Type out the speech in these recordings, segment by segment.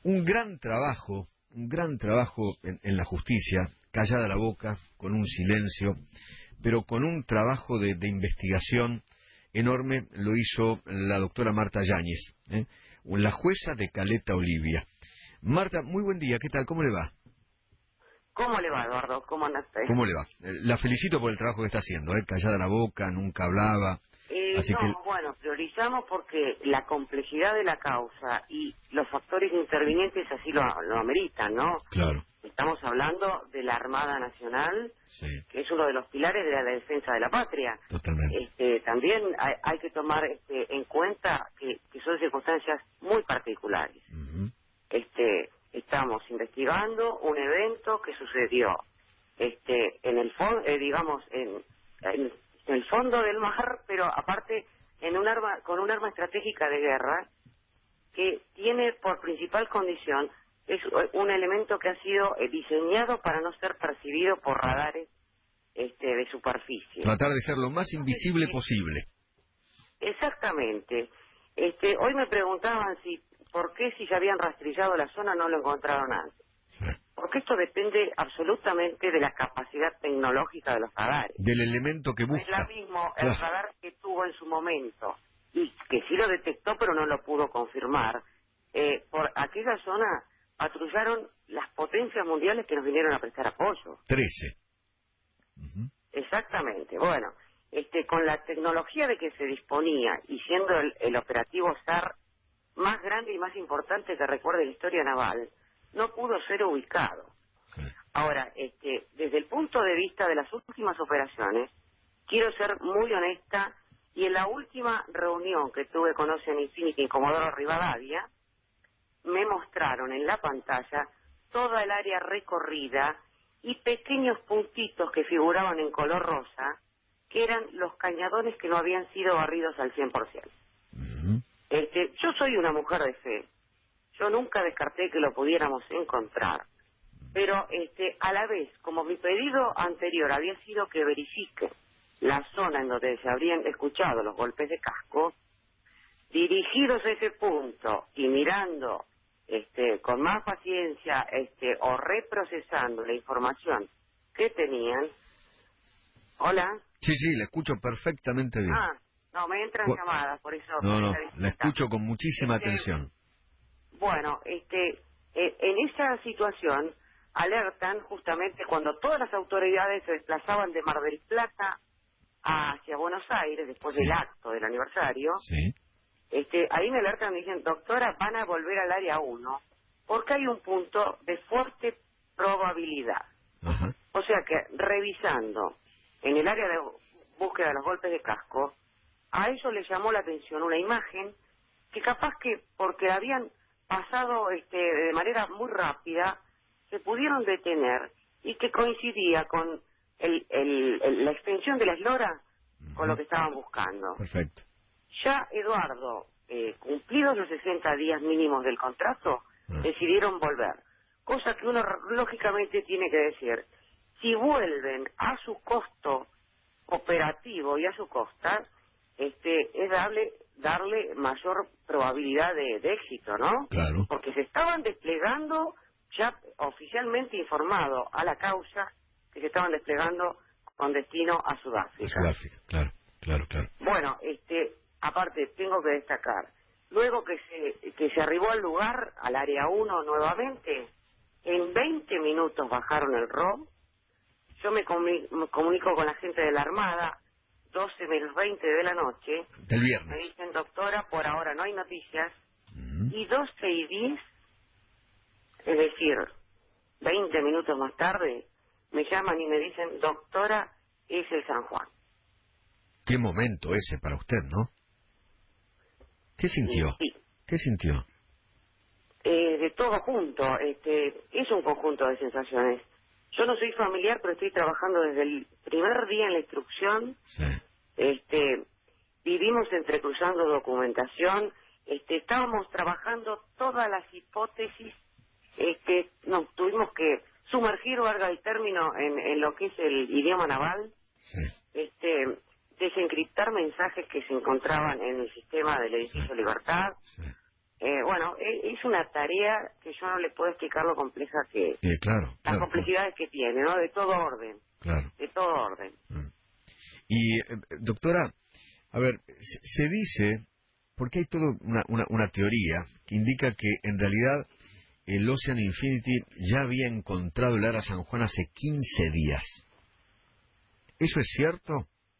un gran trabajo en la justicia, callada la boca, con un silencio, pero con un trabajo de investigación enorme lo hizo la doctora Marta Yáñez, la jueza de Caleta Olivia. Marta, muy buen día, ¿qué tal? ¿Cómo le va? ¿Cómo le va, Eduardo? ¿Cómo anda usted? ¿Cómo le va? La felicito por el trabajo que está haciendo, callada la boca, nunca hablaba, así que... No, bueno, priorizamos porque la complejidad de la causa y los factores intervinientes así lo ameritan, ¿no? Claro. Estamos hablando de la Armada Nacional, Sí, que es uno de los pilares de la defensa de la patria. totalmente. También hay que tomar en cuenta que son circunstancias muy particulares. Ujú. Estamos investigando un evento que sucedió en el fondo, digamos, en el fondo del mar, pero aparte con un arma estratégica de guerra que tiene por principal condición es un elemento que ha sido diseñado para no ser percibido por radares de superficie. Tratar de ser lo más invisible posible. Exactamente. Hoy me preguntaban por qué si se habían rastrillado la zona no lo encontraron antes. Sí. Porque esto depende absolutamente de la capacidad tecnológica de los radares. Del elemento que No es busca. lo mismo el Claro. radar que tuvo en su momento y que sí lo detectó pero no lo pudo confirmar. Por aquella zona patrullaron las potencias mundiales que nos vinieron a prestar apoyo. 13. Ujú. Exactamente. Bueno, con la tecnología de que se disponía y siendo el operativo SAR más grande y más importante que recuerde la historia naval, no pudo ser ubicado. Sí. Ahora, desde el punto de vista de las últimas operaciones, quiero ser muy honesta y en la última reunión que tuve con Ocean Infinity en Comodoro Rivadavia, me mostraron en la pantalla toda el área recorrida y pequeños puntitos que figuraban en color rosa, que eran los cañadones que no habían sido barridos al 100%. Ujú. Yo soy una mujer de fe. Yo nunca descarté que lo pudiéramos encontrar. Pero a la vez, como mi pedido anterior había sido que verifique la zona en donde se habrían escuchado los golpes de casco, dirigidos a ese punto y mirando con más paciencia o reprocesando la información que tenían. Hola. Sí, sí, la escucho perfectamente bien. No, me entran Co- llamadas, por eso No, pedí no, la la disculpa. escucho con muchísima atención. Bueno, en esa situación alertan justamente cuando todas las autoridades se desplazaban de Mar del Plata hacia Buenos Aires después Sí, del acto del aniversario. sí. Ahí me alertan y dicen, doctora, van a volver al área 1 porque hay un punto de fuerte probabilidad. Ajá. O sea que revisando en el área de búsqueda de los golpes de casco, a ellos les llamó la atención una imagen que capaz que porque habían pasado de manera muy rápida, se pudieron detener y que coincidía con la extensión de la eslora con lo Ujú. que estaban buscando. Perfecto. Ya, Eduardo, cumplidos los 60 días mínimos del contrato, Ah. decidieron volver. Cosa que uno lógicamente tiene que decir, si vuelven a su costo operativo y a su costa, es darle mayor probabilidad de éxito, ¿no? Claro. Porque se estaban desplegando, ya oficialmente informado a la causa, que se estaban desplegando con destino a A Sudáfrica. Sudáfrica, claro, claro, claro. Bueno, aparte tengo que destacar, luego que se arribó al lugar, al área 1 nuevamente, en 20 minutos bajaron el ROM. Yo me comunico con la gente de la Armada, 12 menos 20 de la noche, Del me viernes. dicen, doctora, por ahora no hay noticias, Ujú. y 12 y 10, es decir, 20 minutos más tarde, me llaman y me dicen, doctora, es el San Juan. Qué momento ese para usted, ¿no? ¿Qué Y sintió? sí, ¿Qué sintió? de todo junto, es un conjunto de sensaciones. Yo no soy familiar, pero estoy trabajando desde el primer día en la instrucción. Sí. Vivimos entrecruzando documentación, estábamos trabajando todas las hipótesis, nos tuvimos que sumergir, valga el término, en lo que es el idioma naval, Sí. desencriptar mensajes que se encontraban en el sistema del Sí. edificio Libertad, Sí. Bueno, es una tarea que yo no le puedo explicar lo compleja que es. Claro, Las claro, complejidades que tiene, ¿no? De todo orden, claro. de todo orden. Mm. Y, doctora, a ver, se dice, porque hay toda una teoría que indica que en realidad el Ocean Infinity ya había encontrado el Ara San Juan hace 15 días. ¿Eso es cierto?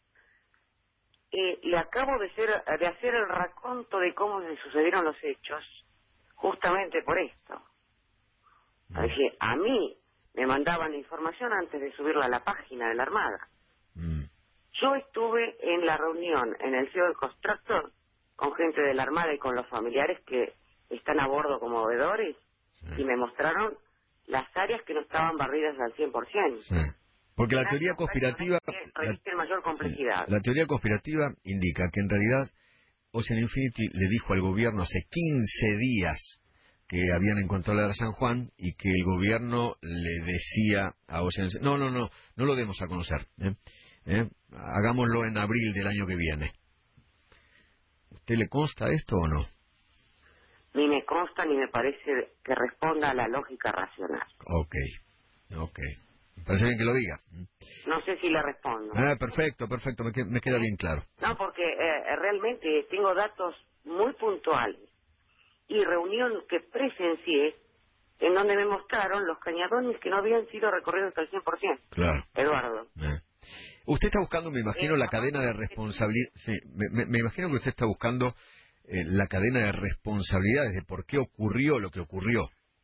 Le acabo de hacer el raconto de cómo se sucedieron los hechos, justamente por esto. Es decir, a mí me mandaban la información antes de subirla a la página de la Armada. Mm. Yo estuve en la reunión en el CEO del Constructor con gente de la Armada y con los familiares que están a bordo como veedores y me mostraron las áreas que no estaban barridas al 100%. Sí. Porque la Eran teoría lugares conspirativa, que revisten mayor complejidad. la teoría conspirativa indica que en realidad Ocean Infinity le dijo al gobierno hace 15 días que habían encontrado la de San Juan y que el gobierno le decía a Ocean Infinity, no lo demos a conocer, hagámoslo en abril del año que viene. ¿Usted le consta esto o no? Ni me consta ni me parece que responda a la lógica racional. Ok. Me parece bien que lo diga. No sé si le respondo. Perfecto, me queda bien claro. No, porque realmente tengo datos muy puntuales y reunión que presencié en donde me mostraron los cañadones que no habían sido recorridos hasta el 100%. Claro. Eduardo. Usted está buscando, me imagino, la cadena de responsabilidad. Sí, me imagino que usted está buscando la cadena de responsabilidades de por qué ocurrió lo que ocurrió.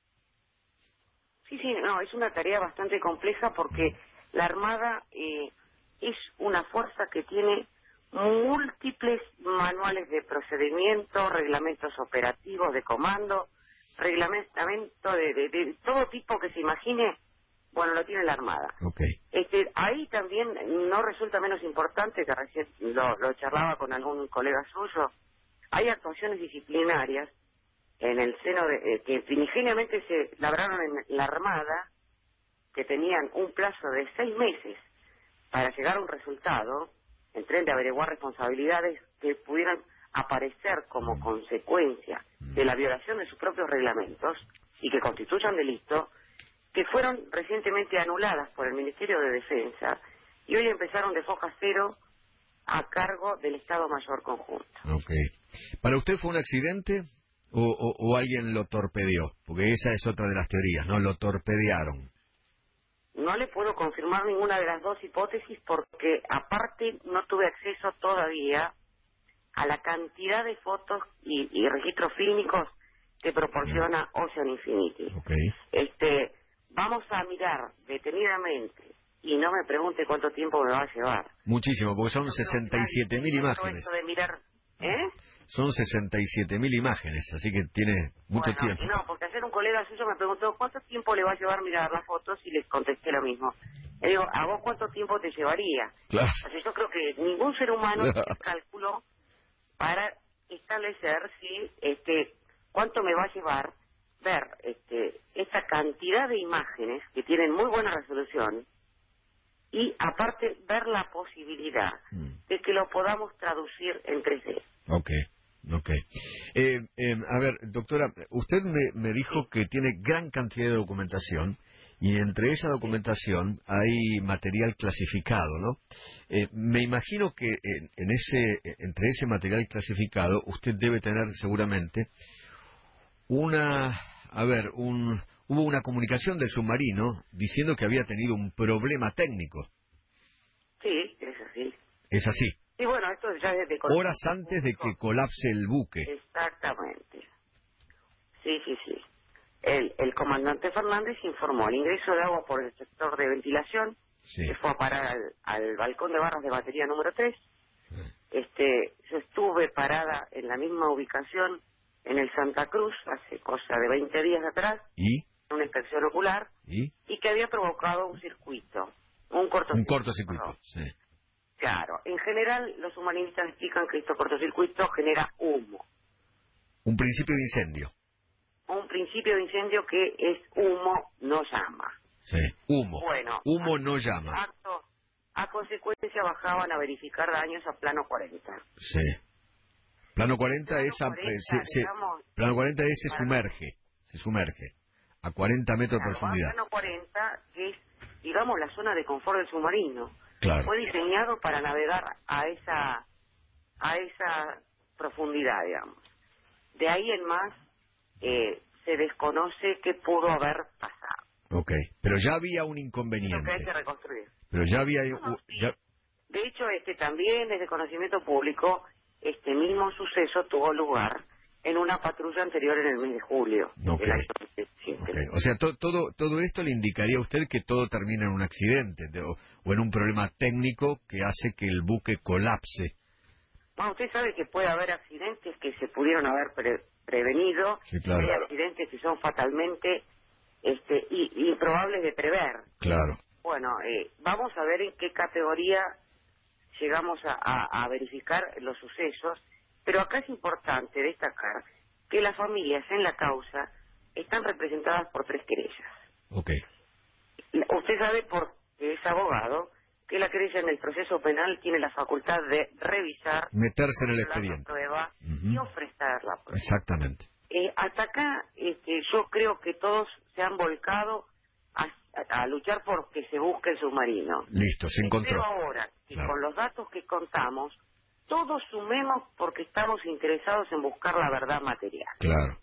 Sí, no, es una tarea bastante compleja porque la Armada es una fuerza que tiene múltiples manuales de procedimiento, reglamentos operativos de comando, reglamento de todo tipo que se imagine, bueno, lo tiene la Armada. Okay. Ahí también no resulta menos importante, que recién lo charlaba con algún colega suyo, hay actuaciones disciplinarias en el seno de que primigeniamente se labraron en la Armada, que tenían un plazo de 6 meses para llegar a un resultado, en tren de averiguar responsabilidades que pudieran aparecer como consecuencia de la violación de sus propios reglamentos y que constituyan delito, que fueron recientemente anuladas por el Ministerio de Defensa y hoy empezaron de foja cero a cargo del Estado Mayor Conjunto. Okay. ¿Para usted fue un accidente o alguien lo torpedeó? Porque esa es otra de las teorías, ¿no? Lo torpedearon. No le puedo confirmar ninguna de las dos hipótesis porque aparte no tuve acceso todavía a la cantidad de fotos y registros fílmicos que proporciona Ocean Infinity. Okay. Vamos a mirar detenidamente y no me pregunte cuánto tiempo me va a llevar. Muchísimo, porque son 67.000 imágenes. Esto de mirar, Son 67.000 imágenes, así que tiene mucho Bueno, tiempo. no, porque ayer un colega suyo me preguntó cuánto tiempo le va a llevar mirar las fotos y le contesté lo mismo. Le digo, ¿a vos cuánto tiempo te llevaría? Claro. O sea, yo creo que ningún ser humano tiene cálculo para establecer cuánto me va a llevar ver esta cantidad de imágenes que tienen muy buena resolución y aparte ver la posibilidad de que lo podamos traducir en 3D. Okay. A ver, doctora, usted me dijo que tiene gran cantidad de documentación y entre esa documentación hay material clasificado, ¿no? Me imagino que entre ese material clasificado usted debe tener seguramente hubo una comunicación del submarino diciendo que había tenido un problema técnico. Sí, es así. ¿Es así? Y bueno, esto ya es de horas antes de que colapse el buque. Exactamente. Sí. El comandante Fernández informó el ingreso de agua por el sector de ventilación, que fue a parar al balcón de barras de batería número 3. Yo estuve parada en la misma ubicación en el Santa Cruz hace cosa de 20 días atrás, ¿Y? una inspección ocular, y que había provocado un circuito, un cortocircuito. Sí. Claro, en general los humanistas explican que este cortocircuito genera humo. Un principio de incendio. Un principio de incendio que es humo, no llama. Sí, humo. Bueno, humo no llama. A consecuencia bajaban a verificar daños a plano 40. Sí. Plano 40 Plano es, 40, digamos, plano 40 es para, se sumerge a 40 metros de claro, profundidad. plano 40 es, digamos, la zona de confort del submarino. Claro, Fue diseñado para navegar a esa profundidad, digamos. De ahí en más, se desconoce qué pudo haber pasado. ok. Pero ya había un Es lo que hay inconveniente. que reconstruir. Pero ya había... No, no, sí. ya, De hecho, también es de conocimiento público, este mismo suceso tuvo lugar en una patrulla anterior en el mes de julio ok. del año 2017. Okay. O sea, todo esto le indicaría a usted que todo termina en un accidente o en un problema técnico que hace que el buque colapse. Bueno, usted sabe que puede haber accidentes que se pudieron haber prevenido, Sí, claro. hay accidentes que son fatalmente improbables de prever. Claro. Bueno, vamos a ver en qué categoría llegamos a verificar los sucesos, pero acá es importante destacar que las familias en la causa están representadas por 3 querellas. Ok. Usted sabe, porque es abogado, que la querella en el proceso penal tiene la facultad de revisar, Meterse en el controlar la expediente. prueba y Ujú. ofrecer la prueba. Exactamente. Hasta acá yo creo que todos se han volcado a luchar por que se busque el submarino. Listo, se encontró. Espero ahora que Claro. con los datos que contamos, todos sumemos porque estamos interesados en buscar la verdad material. Claro.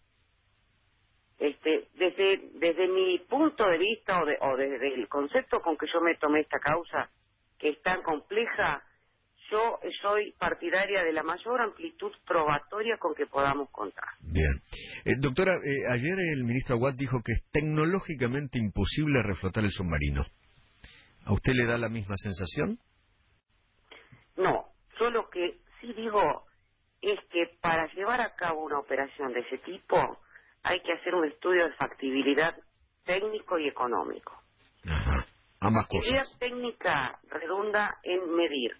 Desde mi punto de vista o desde el concepto con que yo me tomé esta causa, que es tan compleja, yo soy partidaria de la mayor amplitud probatoria con que podamos contar. Bien. Doctora, ayer el ministro Aguad dijo que es tecnológicamente imposible reflotar el submarino. ¿A usted le da la misma sensación? No, yo lo que sí digo es que para llevar a cabo una operación de ese tipo hay que hacer un estudio de factibilidad técnico y económico. Ajá. Ambas Idea cosas. técnica redunda en medir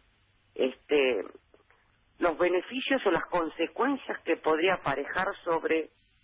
los beneficios o las consecuencias que podría aparejar sobre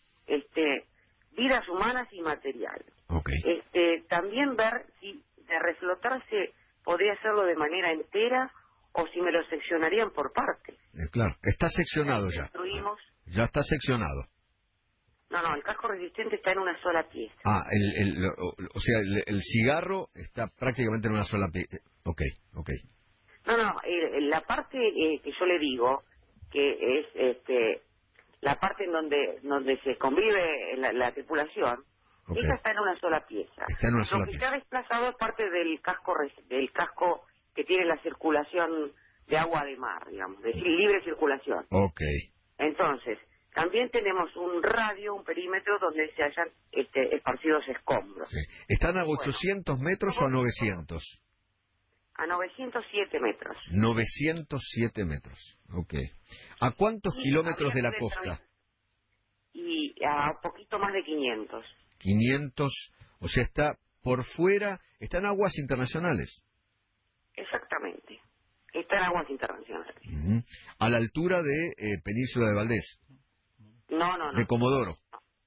vidas humanas y material. Ok. También ver si de reflotarse podría hacerlo de manera entera o si me lo seccionarían por partes. Claro. Está Y ahí seccionado ya. construimos. Ya está seccionado. No, el casco resistente está en una sola pieza. Ah, o sea, el cigarro está prácticamente en una sola pieza. Ok, ok. No, la parte que yo le digo, que es la parte en donde se convive la tripulación, Ok. esa está en una sola pieza. Está en una Lo sola que se pieza. ha desplazado es parte del casco que tiene la circulación de agua de mar, digamos, de libre circulación. Ok. Entonces, también tenemos un radio, un perímetro donde se hayan esparcidos escombros. Sí. ¿Están a Bueno, 800 metros o a 900? a 907 metros. 907 metros. Ok. ¿A cuántos Y kilómetros habría de que la costa? y a poquito más de 500. 500. O sea, está por fuera, está en aguas internacionales. Exactamente. Está en aguas internacionales. Ujú. A la altura de Península de Valdés, No. de Comodoro.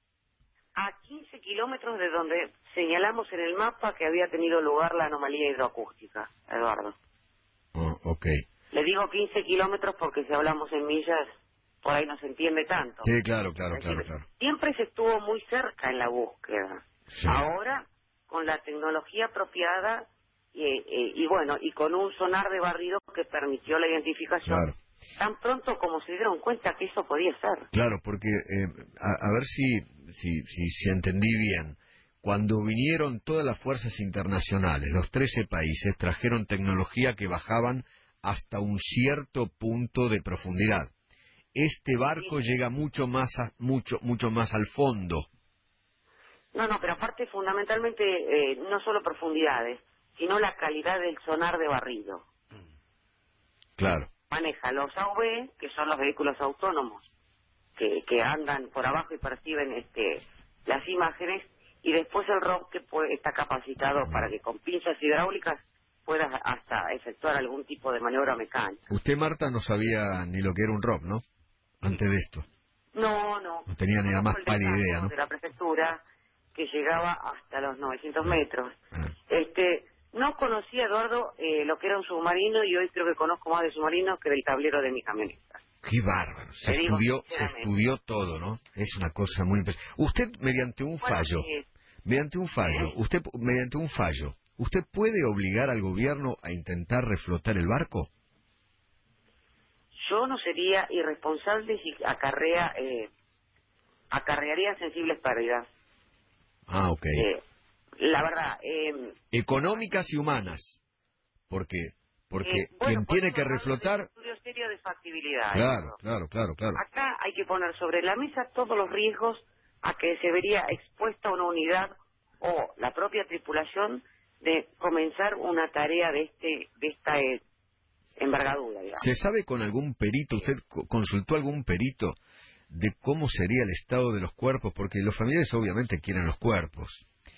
A 15 kilómetros de donde señalamos en el mapa que había tenido lugar la anomalía hidroacústica, Eduardo. Oh, ok. Le digo 15 kilómetros porque si hablamos en millas, por ahí no se entiende tanto. Sí, claro. Es decir, siempre se estuvo muy cerca en la búsqueda. Sí. Ahora, con la tecnología apropiada y bueno, y con un sonar de barrido que permitió la identificación, Claro. tan pronto como se dieron cuenta que eso podía ser. Claro, porque a ver si entendí bien. Cuando vinieron todas las fuerzas internacionales, los 13 países trajeron tecnología que bajaban hasta un cierto punto de profundidad. Este barco Sí. llega mucho más al fondo. No, pero aparte fundamentalmente no solo profundidades, sino la calidad del sonar de barrido. Claro. Maneja los AV, que son los vehículos autónomos, que andan por abajo y perciben las imágenes, y después el ROV que está capacitado para que con pinzas hidráulicas pueda hasta efectuar algún tipo de maniobra mecánica. Usted, Marta, no sabía ni lo que era un ROV, ¿no? Antes de esto. No. No tenía ni la Conozco más el pálida idea, decano ¿no? de la prefectura que llegaba hasta los 900 metros. Ah. No conocía, Eduardo, lo que era un submarino, y hoy creo que conozco más de submarinos que del tablero de mi camioneta. Qué bárbaro. Te digo Se sinceramente. estudió todo, ¿no? Es una cosa muy impresionante. Usted, mediante un Bueno, fallo, ¿eh? mediante un fallo, ¿usted puede obligar al gobierno a intentar reflotar el barco? Yo no sería irresponsable si acarrearía sensibles pérdidas. Ah, ok. La verdad, Económicas y humanas. Porque bueno, quien por tiene eso que hablamos de un reflotar... estudio serio de factibilidad, Claro, Eduardo. claro, claro, claro. Acá hay que poner sobre la mesa todos los riesgos a que se vería expuesta una unidad o la propia tripulación de comenzar una tarea de esta envergadura, digamos. ¿Se sabe con algún perito, usted consultó algún perito de cómo sería el estado de los cuerpos? Porque los familiares obviamente quieren los cuerpos.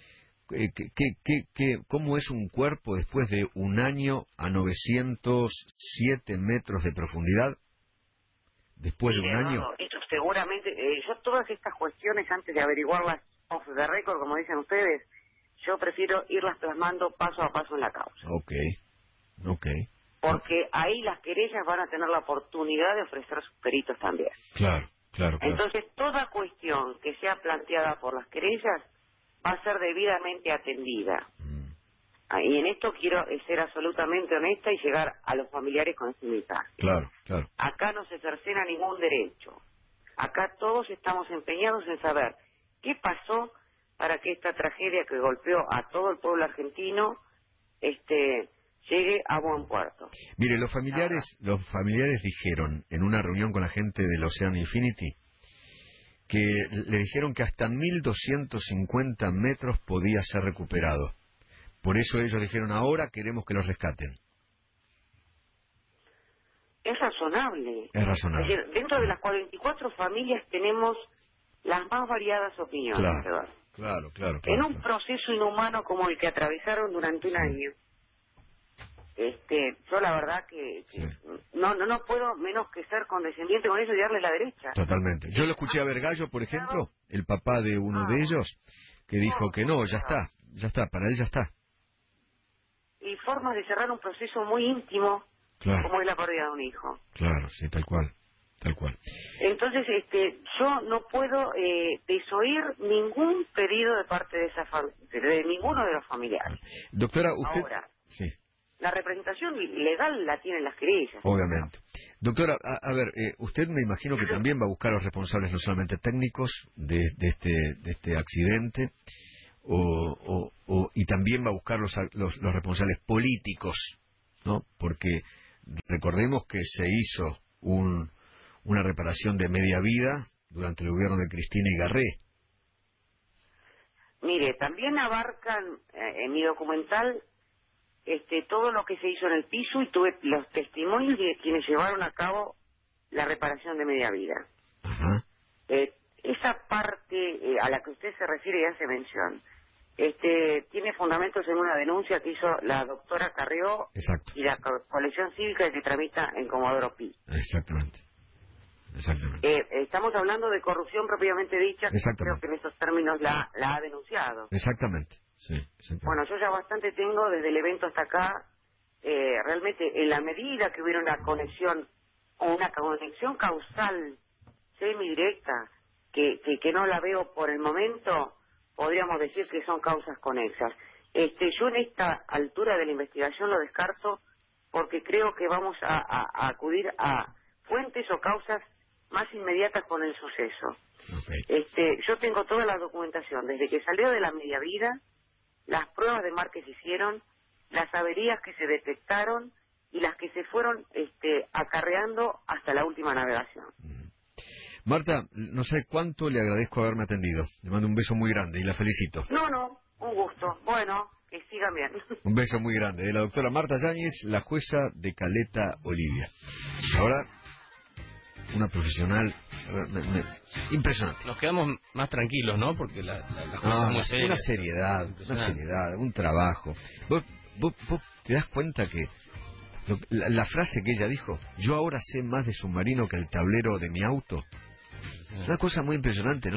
¿Cómo es un cuerpo después de un año a 907 metros de profundidad? Después de Mire, un año. Eduardo, esto seguramente, yo todas estas cuestiones, antes de averiguarlas off the record, como dicen ustedes, yo prefiero irlas plasmando paso a paso en la causa. Ok, ok. Porque ahí las querellas van a tener la oportunidad de ofrecer sus peritos también. Claro, claro, claro. Entonces, toda cuestión que sea planteada por las querellas va a ser debidamente atendida. Mm, Y en esto quiero ser absolutamente honesta y llegar a los familiares con este mensaje. claro, claro. Acá no se cercena ningún derecho. Acá todos estamos empeñados en saber qué pasó para que esta tragedia que golpeó a todo el pueblo argentino llegue a buen puerto. Mire, La verdad. los familiares dijeron en una reunión con la gente del Ocean Infinity que le dijeron que hasta 1.250 metros podía ser recuperado. Por eso ellos dijeron, ahora queremos que los rescaten. Es razonable. Es Es razonable. decir, dentro de las 44 familias tenemos las más variadas opiniones, Claro, Eduardo. claro, claro, En claro, un claro. proceso inhumano como el que atravesaron durante un Sí, año, yo la verdad sí, que no puedo menos que ser condescendiente con ellos y darle la derecha. totalmente. Yo lo escuché a Vergallo, por ejemplo, el papá de uno de Bueno, ellos, que dijo que no, claro. ya está, para él ya está. Y formas de cerrar un proceso muy íntimo Claro, como es la pérdida de un hijo. claro, sí, tal cual, tal cual. Entonces, yo no puedo desoír ningún pedido de parte de ninguno de los familiares. Doctora, usted... Ahora, Sí, la representación legal la tienen las querellas. obviamente. Doctora, a ver, usted me imagino que también va a buscar a los responsables no solamente técnicos de este accidente, y también va a buscar los responsables políticos, ¿no? Porque recordemos que se hizo una reparación de media vida durante el gobierno de Cristina Igarré. Mire, también abarcan en mi documental todo lo que se hizo en el piso y tuve los testimonios de quienes llevaron a cabo la reparación de media vida. Ajá, Esa parte a la que usted se refiere y hace mención, tiene fundamentos en una denuncia que hizo la doctora Carrió exacto, y la colección cívica que tramita en Comodoro Pi. exactamente, exactamente, Estamos hablando de corrupción propiamente dicha, creo exactamente, que en esos términos la ha denunciado. exactamente, sí, Bueno, exactamente. yo ya bastante tengo desde el evento hasta acá, realmente en la medida que hubiera una conexión o una conexión causal semidirecta, que no la veo por el momento, podríamos decir que son causas conexas. Yo en esta altura de la investigación lo descarto porque creo que vamos a acudir a fuentes o causas más inmediatas con el suceso. Okay. Yo tengo toda la documentación, desde que salió de la media vida, las pruebas de mar que se hicieron, las averías que se detectaron y las que se fueron acarreando hasta la última navegación. Marta, no sé cuánto le agradezco haberme atendido. Le mando un beso muy grande y la felicito. No, un gusto. Bueno, que sigan bien. Un beso muy grande. De la doctora Marta Yáñez, la jueza de Caleta Olivia. Ahora, una profesional impresionante. Nos quedamos más tranquilos, ¿no? Porque la jueza es muy seria. Una seriedad, un trabajo. ¿Vos te das cuenta que la frase que ella dijo, yo ahora sé más de submarino que el tablero de mi auto? Una cosa muy impresionante, ¿no?